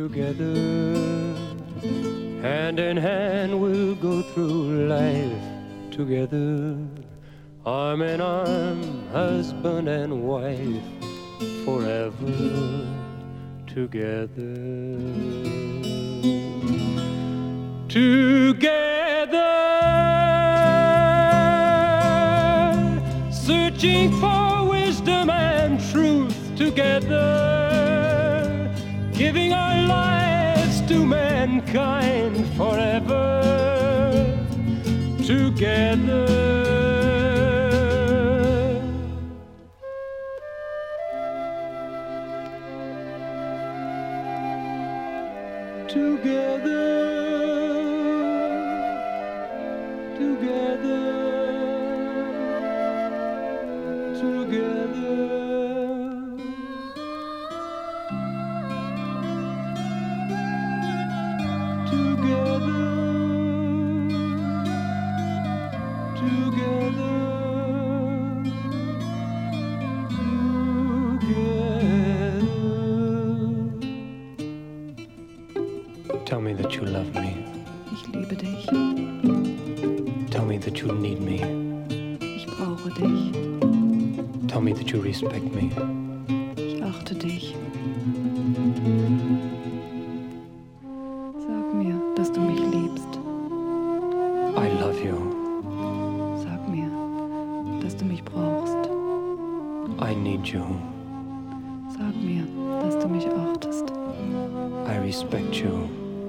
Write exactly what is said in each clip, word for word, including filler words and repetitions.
together. Hand in hand we'll go through life together. Arm in arm, husband and wife, forever together. Together, searching for wisdom and truth together, giving our lives to mankind forever together. Tell me that you love me. Ich liebe dich. Tell me that you need me. Ich brauche dich. Tell me that you respect me. Ich achte dich. Sag mir, dass du mich liebst. I love you. Sag mir, dass du mich brauchst. I need you. Sag mir, dass du mich achtest. I respect you.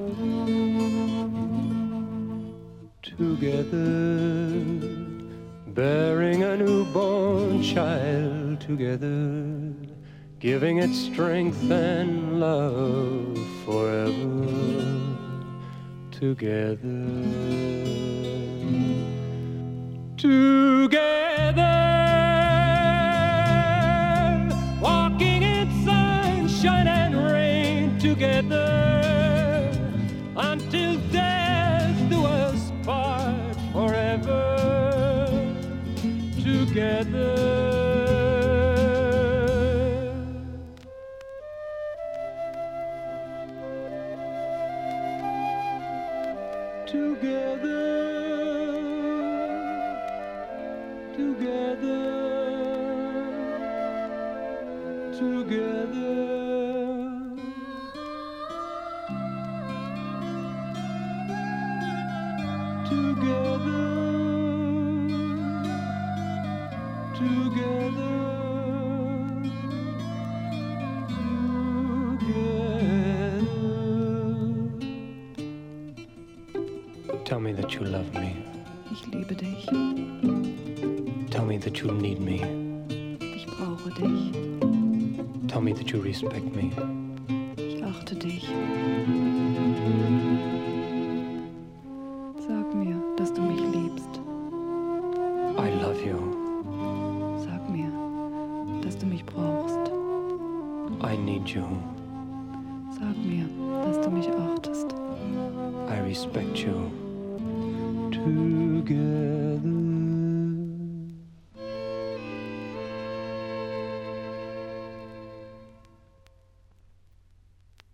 Together, bearing a newborn child together, giving it strength and love forever together. Together, walking in sunshine and rain together, until death do us part forever together. Tell me that you love me. Ich liebe dich. Tell me that you need me. Ich brauche dich. Tell me that you respect me. Ich achte dich. Sag mir, dass du mich liebst. I love you. Sag mir, dass du mich brauchst. I need you. Sag mir, dass du mich achtest. I respect you. Together.